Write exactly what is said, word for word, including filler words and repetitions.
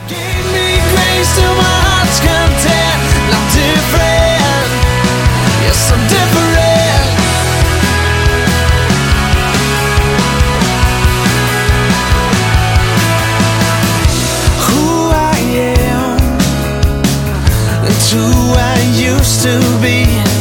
Gave me grace to my heart's content. I'm different. Yes, I'm different. Who I am and who I used to be.